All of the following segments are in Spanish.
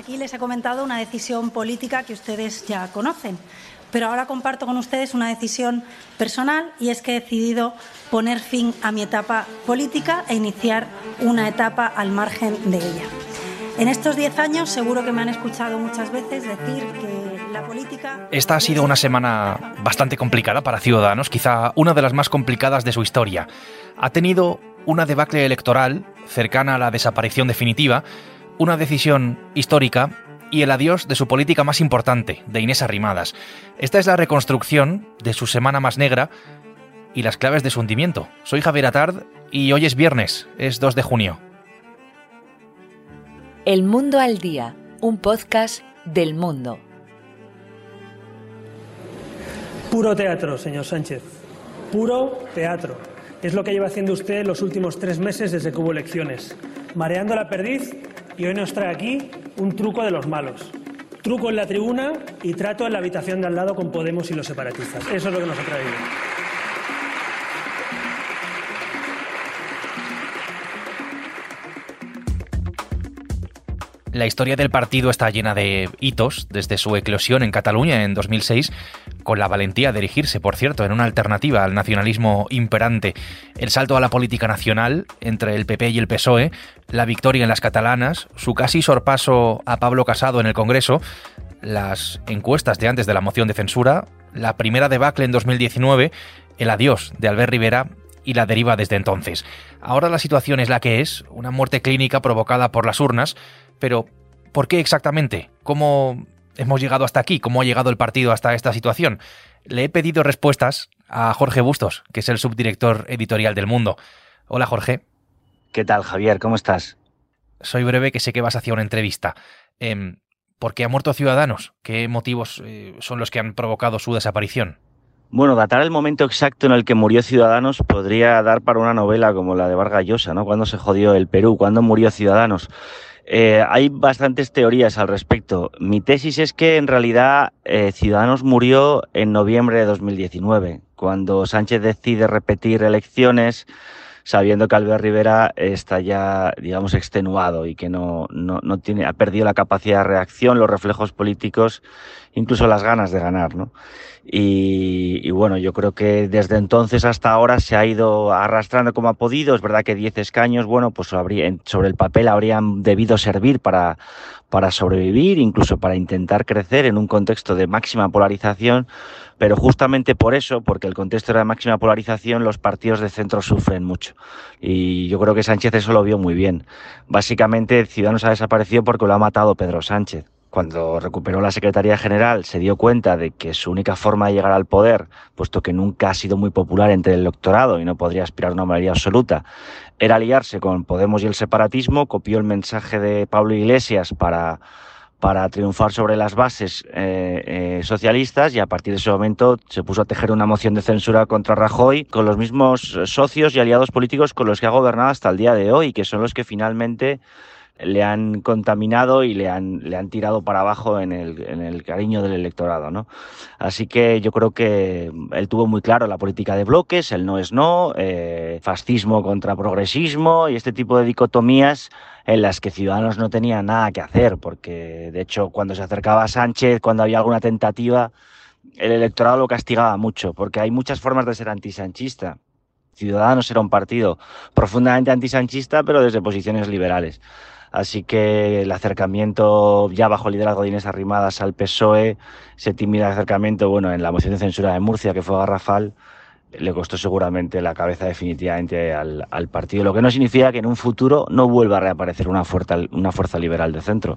aquí les he comentado una decisión política que ustedes ya conocen, pero ahora comparto con ustedes una decisión personal, y es que he decidido poner fin a mi etapa política e iniciar una etapa al margen de ella. En estos 10 años seguro que me han escuchado muchas veces decir que la política... Esta ha sido una semana bastante complicada para Ciudadanos, quizá una de las más complicadas de su historia. Ha tenido una debacle electoral cercana a la desaparición definitiva, una decisión histórica y el adiós de su política más importante, de Inés Arrimadas. Esta es la reconstrucción de su semana más negra y las claves de su hundimiento. Soy Javier Atard y hoy es viernes, es 2 de junio. El Mundo al Día, un podcast del Mundo. Puro teatro, señor Sánchez. Puro teatro. Es lo que lleva haciendo usted los últimos 3 meses desde que hubo elecciones. Mareando la perdiz, y hoy nos trae aquí un truco de los malos. Truco en la tribuna y trato en la habitación de al lado con Podemos y los separatistas. Eso es lo que nos ha traído. La historia del partido está llena de hitos, desde su eclosión en Cataluña en 2006, con la valentía de erigirse, por cierto, en una alternativa al nacionalismo imperante, el salto a la política nacional entre el PP y el PSOE, la victoria en las catalanas, su casi sorpaso a Pablo Casado en el Congreso, las encuestas de antes de la moción de censura, la primera debacle en 2019, el adiós de Albert Rivera y la deriva desde entonces. Ahora la situación es la que es, una muerte clínica provocada por las urnas, pero ¿por qué exactamente? ¿Cómo hemos llegado hasta aquí? ¿Cómo ha llegado el partido hasta esta situación? Le he pedido respuestas a Jorge Bustos, que es el subdirector editorial del Mundo. Hola, Jorge. ¿Qué tal, Javier? ¿Cómo estás? Soy breve, que sé que vas hacia una entrevista. ¿Por qué ha muerto Ciudadanos? ¿Qué motivos son los que han provocado su desaparición? Bueno, datar el momento exacto en el que murió Ciudadanos podría dar para una novela como la de Vargas Llosa, ¿no? ¿Cuándo se jodió el Perú? ¿Cuándo murió Ciudadanos? Hay bastantes teorías al respecto. Mi tesis es que en realidad Ciudadanos murió en noviembre de 2019, cuando Sánchez decide repetir elecciones sabiendo que Albert Rivera está ya, digamos, extenuado y que no tiene, ha perdido la capacidad de reacción, los reflejos políticos, incluso las ganas de ganar, ¿no? Y bueno, yo creo que desde entonces hasta ahora se ha ido arrastrando como ha podido. Es verdad que 10 escaños, bueno, pues sobre el papel habrían debido servir para sobrevivir, incluso para intentar crecer en un contexto de máxima polarización, pero justamente por eso, porque el contexto era de máxima polarización, los partidos de centro sufren mucho. Y yo creo que Sánchez eso lo vio muy bien. Básicamente, Ciudadanos ha desaparecido porque lo ha matado Pedro Sánchez. Cuando recuperó la Secretaría General se dio cuenta de que su única forma de llegar al poder, puesto que nunca ha sido muy popular entre el electorado y no podría aspirar a una mayoría absoluta, era aliarse con Podemos y el separatismo. Copió el mensaje de Pablo Iglesias para triunfar sobre las bases socialistas, y a partir de ese momento se puso a tejer una moción de censura contra Rajoy con los mismos socios y aliados políticos con los que ha gobernado hasta el día de hoy, que son los que finalmente le han contaminado y le han tirado para abajo en el cariño del electorado, ¿no? Así que yo creo que él tuvo muy claro la política de bloques, el no es no, fascismo contra progresismo y este tipo de dicotomías en las que Ciudadanos no tenía nada que hacer, porque de hecho cuando se acercaba a Sánchez, cuando había alguna tentativa, el electorado lo castigaba mucho, porque hay muchas formas de ser antisanchista. Ciudadanos era un partido profundamente antisanchista, pero desde posiciones liberales. Así que el acercamiento ya bajo el liderazgo de Inés Arrimadas al PSOE, ese tímido acercamiento, bueno, en la moción de censura de Murcia, que fue garrafal, le costó seguramente la cabeza definitivamente al partido, lo que no significa que en un futuro no vuelva a reaparecer una fuerza liberal de centro.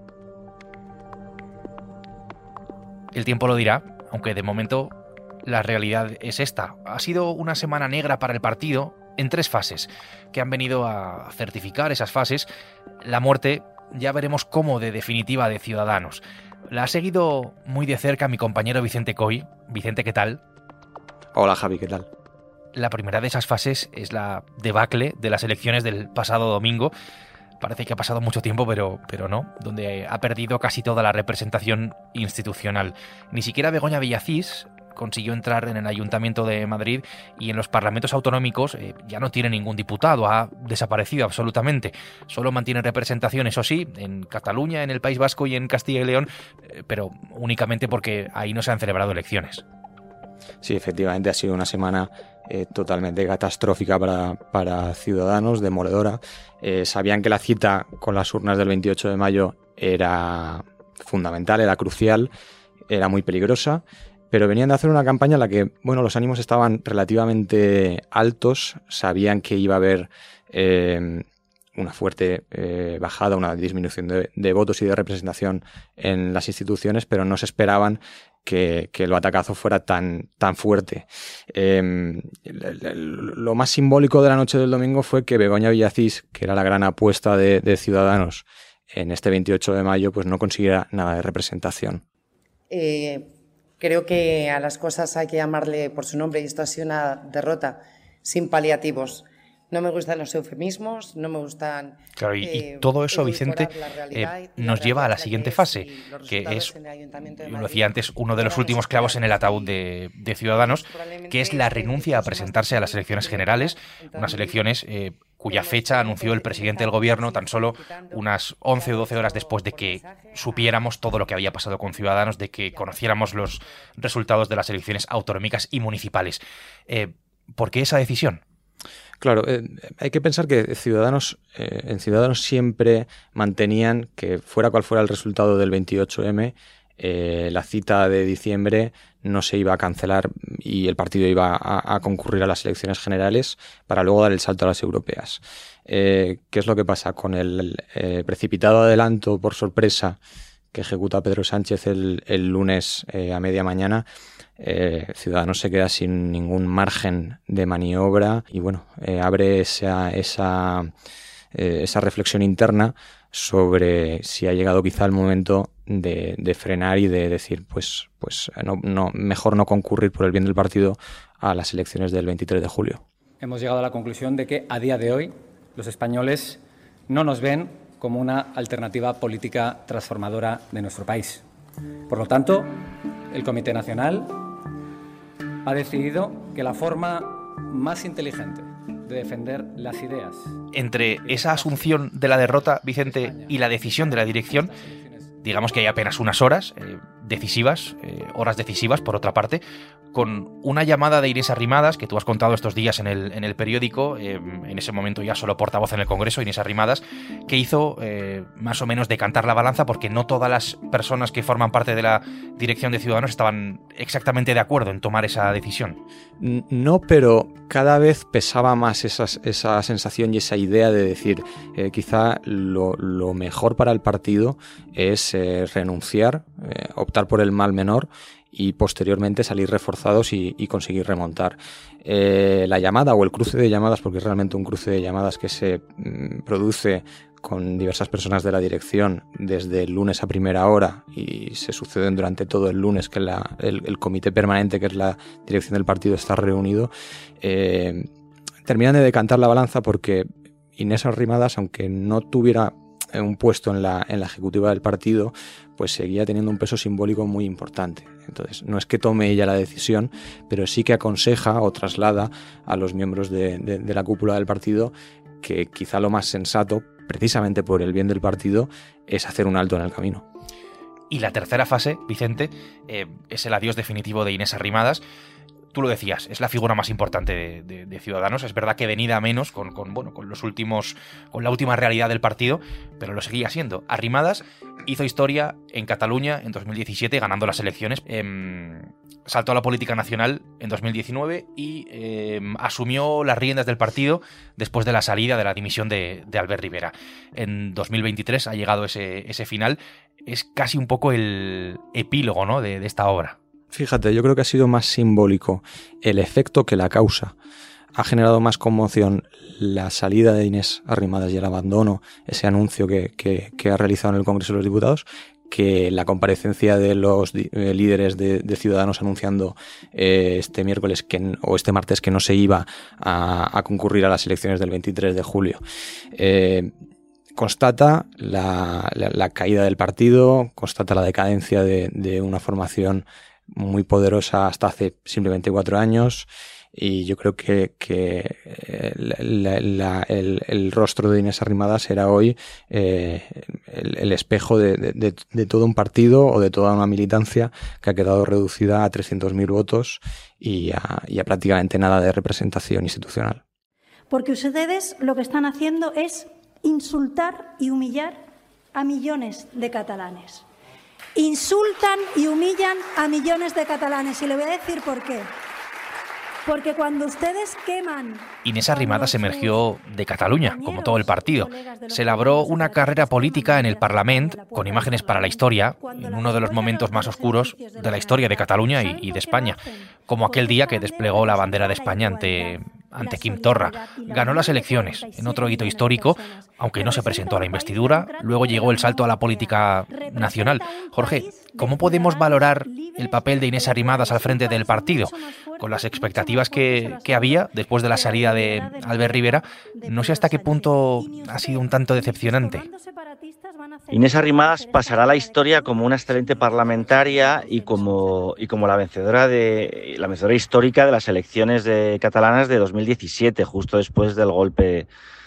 El tiempo lo dirá, aunque de momento la realidad es esta. Ha sido una semana negra para el partido en 3 fases, que han venido a certificar esas fases. La muerte, ya veremos cómo de definitiva, de Ciudadanos. La ha seguido muy de cerca mi compañero Vicente Coy. Vicente, ¿qué tal? Hola, Javi, ¿qué tal? La primera de esas fases es la debacle de las elecciones del pasado domingo. Parece que ha pasado mucho tiempo, pero no, donde ha perdido casi toda la representación institucional. Ni siquiera Begoña Villacís, consiguió entrar en el Ayuntamiento de Madrid y en los parlamentos autonómicos ya no tiene ningún diputado, ha desaparecido absolutamente. Solo mantiene representación, eso sí, en Cataluña, en el País Vasco y en Castilla y León, pero únicamente porque ahí no se han celebrado elecciones. Sí, efectivamente ha sido una semana totalmente catastrófica para Ciudadanos, demoledora. Sabían que la cita con las urnas del 28 de mayo era fundamental, era crucial, era muy peligrosa, pero venían de hacer una campaña en la que, bueno, los ánimos estaban relativamente altos, sabían que iba a haber una fuerte bajada, una disminución de votos y de representación en las instituciones, pero no se esperaban que el batacazo fuera tan fuerte. Lo más simbólico de la noche del domingo fue que Begoña Villacís, que era la gran apuesta de Ciudadanos en este 28 de mayo, pues no consiguiera nada de representación. Creo que a las cosas hay que llamarle por su nombre y esto ha sido una derrota sin paliativos. No me gustan los eufemismos, no me gustan... Claro, y todo eso, Vicente, nos lleva a la siguiente fase, que es, yo lo decía antes, uno de los últimos clavos en el ataúd de Ciudadanos, que es la renuncia a presentarse a las elecciones generales, unas elecciones cuya fecha anunció el presidente del gobierno tan solo unas 11 o 12 horas después de que supiéramos todo lo que había pasado con Ciudadanos, de que conociéramos los resultados de las elecciones autonómicas y municipales. ¿Por qué esa decisión? Claro, hay que pensar que en Ciudadanos siempre mantenían que fuera cual fuera el resultado del 28M, la cita de diciembre no se iba a cancelar y el partido iba a concurrir a las elecciones generales para luego dar el salto a las europeas. ¿Qué es lo que pasa? Con el precipitado adelanto por sorpresa que ejecuta Pedro Sánchez el lunes a media mañana, Ciudadanos se queda sin ningún margen de maniobra y bueno, abre esa reflexión interna sobre si ha llegado quizá el momento de frenar y de decir pues mejor no concurrir por el bien del partido a las elecciones del 23 de julio. Hemos llegado a la conclusión de que a día de hoy los españoles no nos ven como una alternativa política transformadora de nuestro país. Por lo tanto, el Comité Nacional ha decidido que la forma más inteligente de defender las ideas... Entre esa asunción de la derrota, Vicente, y la decisión de la dirección, digamos que hay apenas unas horas horas decisivas, por otra parte, con una llamada de Inés Arrimadas, que tú has contado estos días en el periódico, en ese momento ya solo portavoz en el Congreso, Inés Arrimadas, que hizo más o menos decantar la balanza porque no todas las personas que forman parte de la dirección de Ciudadanos estaban exactamente de acuerdo en tomar esa decisión. No, pero cada vez pesaba más esa sensación y esa idea de decir quizá lo mejor para el partido es renunciar, optar por el mal menor y posteriormente salir reforzados y conseguir remontar. La llamada o el cruce de llamadas, porque es realmente un cruce de llamadas que se produce con diversas personas de la dirección desde el lunes a primera hora y se suceden durante todo el lunes que el comité permanente, que es la dirección del partido, está reunido, terminan de decantar la balanza porque Inés Arrimadas, aunque no tuviera un puesto en la ejecutiva del partido, pues seguía teniendo un peso simbólico muy importante. Entonces, no es que tome ella la decisión, pero sí que aconseja o traslada a los miembros de la cúpula del partido que quizá lo más sensato, precisamente por el bien del partido, es hacer un alto en el camino. Y la tercera fase, Vicente, es el adiós definitivo de Inés Arrimadas. Tú lo decías, es la figura más importante de Ciudadanos. Es verdad que venida a menos con la última realidad del partido, pero lo seguía siendo. Arrimadas hizo historia en Cataluña en 2017 ganando las elecciones, saltó a la política nacional en 2019 y asumió las riendas del partido después de la salida de la dimisión de Albert Rivera. En 2023 ha llegado ese final. Es casi un poco el epílogo, ¿no?, de esta obra. Fíjate, yo creo que ha sido más simbólico el efecto que la causa. Ha generado más conmoción la salida de Inés Arrimadas y el abandono, ese anuncio que ha realizado en el Congreso de los Diputados, que la comparecencia de los líderes de Ciudadanos anunciando este miércoles o este martes que no se iba a concurrir a las elecciones del 23 de julio. Constata la caída del partido, constata la decadencia de una formación muy poderosa hasta hace simplemente 4 años. Y yo creo que el rostro de Inés Arrimadas era hoy el espejo de todo un partido o de toda una militancia que ha quedado reducida a 300.000 votos y a prácticamente nada de representación institucional. Porque ustedes lo que están haciendo es insultar y humillar a millones de catalanes. Insultan y humillan a millones de catalanes. Y le voy a decir por qué. Porque cuando ustedes queman... Inés Arrimadas emergió de Cataluña, como todo el partido. Se labró una carrera política en el Parlament, con imágenes para la historia, en uno de los momentos más oscuros de la historia de Cataluña y de España, como aquel día que desplegó la bandera de España ante Quim Torra. Ganó las elecciones, en otro hito histórico, aunque no se presentó a la investidura. Luego llegó el salto a la política nacional. Jorge, ¿cómo podemos valorar el papel de Inés Arrimadas al frente del partido? Con las expectativas que había después de la salida de Albert Rivera, no sé hasta qué punto ha sido un tanto decepcionante. Inés Arrimadas pasará a la historia como una excelente parlamentaria y como la vencedora histórica de las elecciones catalanas de 2017, justo después del golpe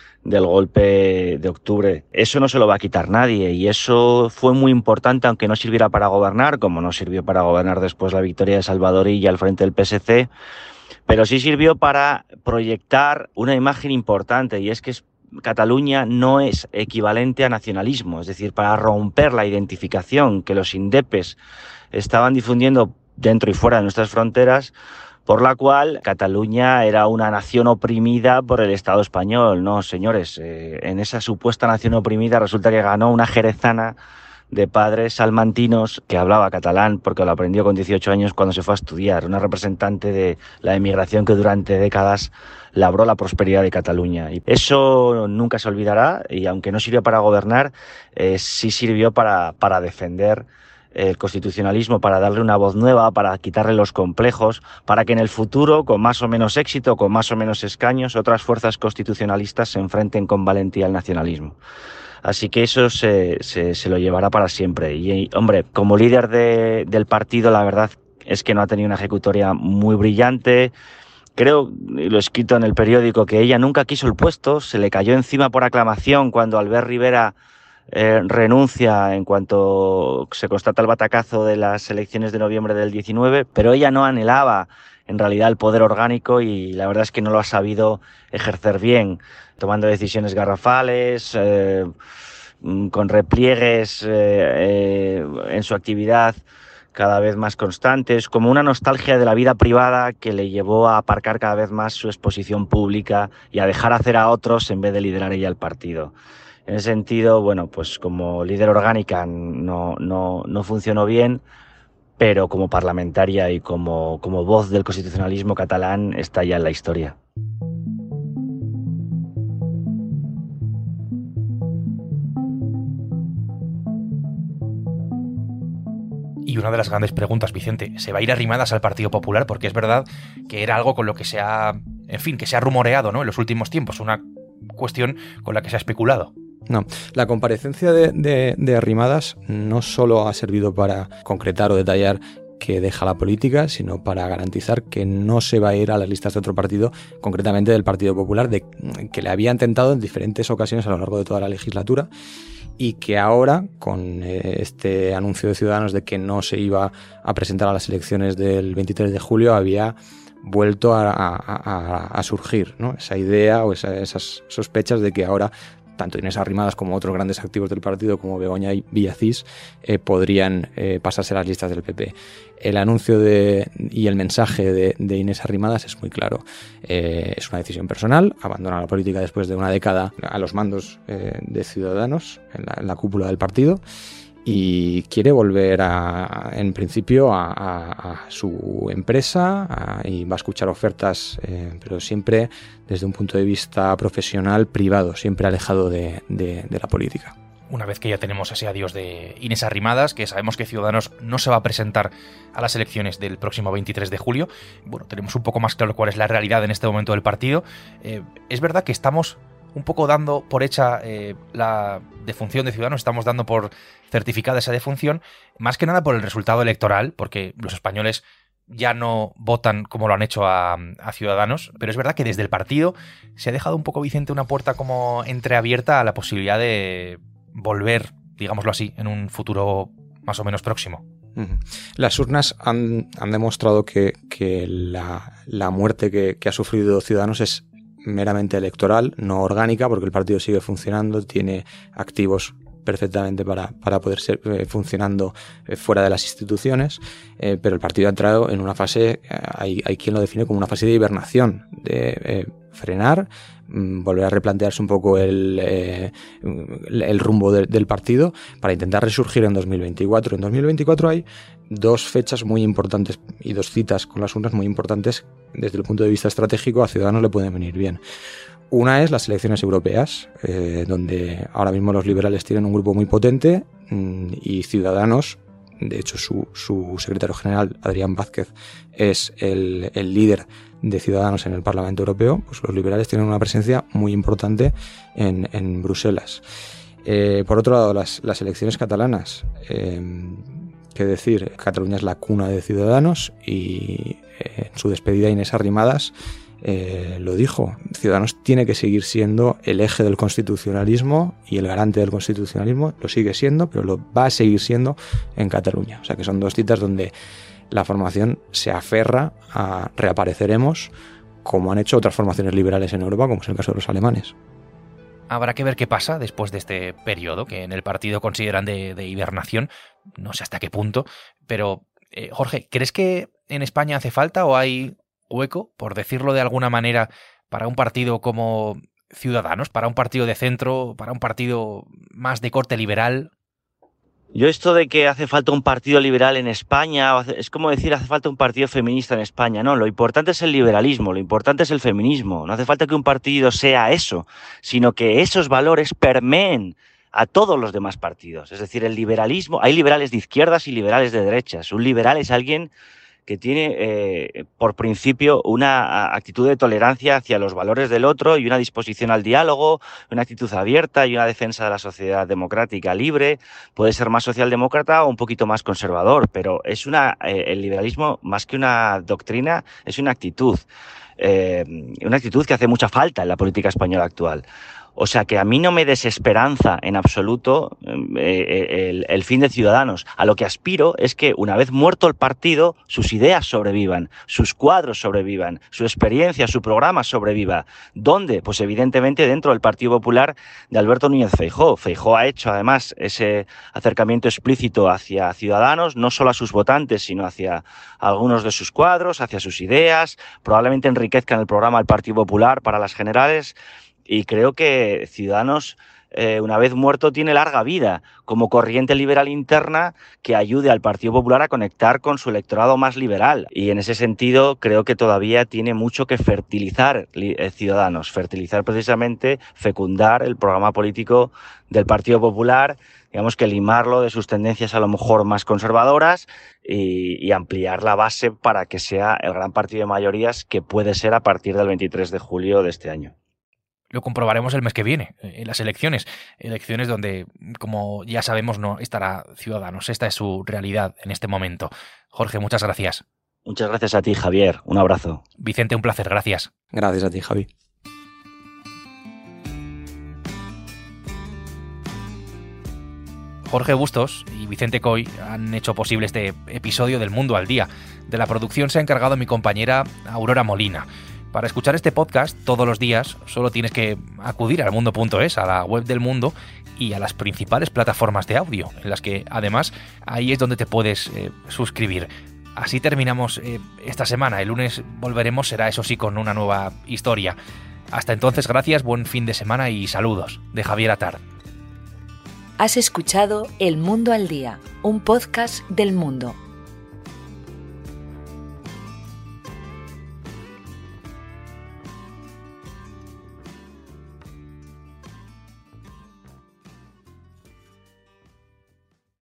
de octubre. Eso no se lo va a quitar nadie y eso fue muy importante, aunque no sirviera para gobernar, como no sirvió para gobernar después la victoria de Salvador Illa al frente del PSC, pero sí sirvió para proyectar una imagen importante, y es que Cataluña no es equivalente a nacionalismo, es decir, para romper la identificación que los indepes estaban difundiendo dentro y fuera de nuestras fronteras, por la cual Cataluña era una nación oprimida por el Estado español. No, señores, en esa supuesta nación oprimida resulta que ganó una jerezana de padres salmantinos que hablaba catalán porque lo aprendió con 18 años cuando se fue a estudiar, una representante de la emigración que durante décadas labró la prosperidad de Cataluña. Y eso nunca se olvidará, y aunque no sirvió para gobernar, sí sirvió para defender el constitucionalismo, para darle una voz nueva, para quitarle los complejos, para que en el futuro, con más o menos éxito, con más o menos escaños, otras fuerzas constitucionalistas se enfrenten con valentía al nacionalismo. Así que eso se lo llevará para siempre. Y, hombre, como líder del partido, la verdad es que no ha tenido una ejecutoria muy brillante. Creo, y lo he escrito en el periódico, que ella nunca quiso el puesto, se le cayó encima por aclamación cuando Albert Rivera renuncia en cuanto se constata el batacazo de las elecciones de noviembre del 19, pero ella no anhelaba en realidad el poder orgánico y la verdad es que no lo ha sabido ejercer bien, tomando decisiones garrafales, con repliegues en su actividad cada vez más constantes, como una nostalgia de la vida privada que le llevó a aparcar cada vez más su exposición pública y a dejar hacer a otros en vez de liderar ella el partido. En ese sentido, bueno, pues como líder orgánica no funcionó bien, pero como parlamentaria y como voz del constitucionalismo catalán está ya en la historia. Y una de las grandes preguntas, Vicente, ¿se va a ir Arrimadas al Partido Popular? Porque es verdad que era algo con lo que se ha rumoreado, ¿no?, en los últimos tiempos, una cuestión con la que se ha especulado. No, la comparecencia de Arrimadas no solo ha servido para concretar o detallar que deja la política, sino para garantizar que no se va a ir a las listas de otro partido, concretamente del Partido Popular, que le había intentado en diferentes ocasiones a lo largo de toda la legislatura, y que ahora, con este anuncio de Ciudadanos de que no se iba a presentar a las elecciones del 23 de julio, había vuelto a surgir, ¿no?, esa idea o esas sospechas de que ahora tanto Inés Arrimadas como otros grandes activos del partido, como Begoña y Villacís, podrían pasarse a las listas del PP. El anuncio y el mensaje de Inés Arrimadas es muy claro. Es una decisión personal, abandona la política después de una década a los mandos de Ciudadanos, en la cúpula del partido, y quiere volver en principio a su empresa y va a escuchar ofertas, pero siempre desde un punto de vista profesional, privado, siempre alejado de la política. Una vez que ya tenemos ese adiós de Inés Arrimadas, que sabemos que Ciudadanos no se va a presentar a las elecciones del próximo 23 de julio, bueno, tenemos un poco más claro cuál es la realidad en este momento del partido. Es verdad que estamos un poco dando por hecha la defunción de Ciudadanos, estamos dando por certificada esa defunción, más que nada por el resultado electoral, porque los españoles ya no votan como lo han hecho a Ciudadanos, pero es verdad que desde el partido se ha dejado un poco, Vicente, una puerta como entreabierta a la posibilidad de volver, digámoslo así, en un futuro más o menos próximo. Las urnas han demostrado que la muerte que ha sufrido Ciudadanos es meramente electoral, no orgánica, porque el partido sigue funcionando, tiene activos perfectamente para poder ser funcionando fuera de las instituciones, pero el partido ha entrado en una fase, hay quien lo define como una fase de hibernación, de frenar, volver a replantearse un poco el rumbo del partido para intentar resurgir en 2024. En 2024 hay dos fechas muy importantes y dos citas con las urnas muy importantes desde el punto de vista estratégico. A Ciudadanos le pueden venir bien. Una es las elecciones europeas, donde ahora mismo los liberales tienen un grupo muy potente y Ciudadanos, de hecho su secretario general, Adrián Vázquez, es el líder de Ciudadanos en el Parlamento Europeo. Pues los liberales tienen una presencia muy importante en Bruselas. Por otro lado, las elecciones catalanas, qué decir, Cataluña es la cuna de Ciudadanos y en su despedida Inés Arrimadas lo dijo, Ciudadanos tiene que seguir siendo el eje del constitucionalismo y el garante del constitucionalismo, lo sigue siendo, pero lo va a seguir siendo en Cataluña. O sea que son dos citas donde la formación se aferra a reapareceremos, como han hecho otras formaciones liberales en Europa, como es el caso de los alemanes. Habrá que ver qué pasa después de este periodo que en el partido consideran de hibernación, no sé hasta qué punto, pero Jorge, ¿crees que en España hace falta o hay hueco, por decirlo de alguna manera, para un partido como Ciudadanos, para un partido de centro, para un partido más de corte liberal? Yo esto de que hace falta un partido liberal en España, es como decir hace falta un partido feminista en España. No, lo importante es el liberalismo, lo importante es el feminismo. No hace falta que un partido sea eso, sino que esos valores permeen a todos los demás partidos. Es decir, el liberalismo, hay liberales de izquierdas y liberales de derechas. Un liberal es alguien que tiene por principio una actitud de tolerancia hacia los valores del otro y una disposición al diálogo, una actitud abierta y una defensa de la sociedad democrática libre. Puede ser más socialdemócrata o un poquito más conservador, pero es el liberalismo, más que una doctrina, es una actitud que hace mucha falta en la política española actual. O sea que a mí no me desesperanza en absoluto el fin de Ciudadanos. A lo que aspiro es que una vez muerto el partido, sus ideas sobrevivan, sus cuadros sobrevivan, su experiencia, su programa sobreviva. ¿Dónde? Pues evidentemente dentro del Partido Popular de Alberto Núñez Feijóo. Feijóo ha hecho además ese acercamiento explícito hacia Ciudadanos, no solo a sus votantes, sino hacia algunos de sus cuadros, hacia sus ideas. Probablemente enriquezcan el programa del Partido Popular para las generales. Y creo que Ciudadanos, una vez muerto, tiene larga vida como corriente liberal interna que ayude al Partido Popular a conectar con su electorado más liberal. Y en ese sentido creo que todavía tiene mucho que fertilizar Ciudadanos, fertilizar precisamente, fecundar el programa político del Partido Popular, digamos que limarlo de sus tendencias a lo mejor más conservadoras y ampliar la base para que sea el gran partido de mayorías que puede ser a partir del 23 de julio de este año. Lo comprobaremos el mes que viene, en las elecciones donde, como ya sabemos, no estará Ciudadanos. Esta es su realidad en este momento. Jorge, muchas gracias. Muchas gracias a ti, Javier. Un abrazo. Vicente, un placer. Gracias. Gracias a ti, Javi. Jorge Bustos y Vicente Coy han hecho posible este episodio del Mundo al Día. De la producción se ha encargado mi compañera Aurora Molina. Para escuchar este podcast todos los días solo tienes que acudir al mundo.es, a la web del Mundo y a las principales plataformas de audio, en las que además ahí es donde te puedes suscribir. Así terminamos esta semana. El lunes volveremos, será eso sí, con una nueva historia. Hasta entonces, gracias, buen fin de semana y saludos de Javier Atard. Has escuchado El Mundo al Día, un podcast del Mundo.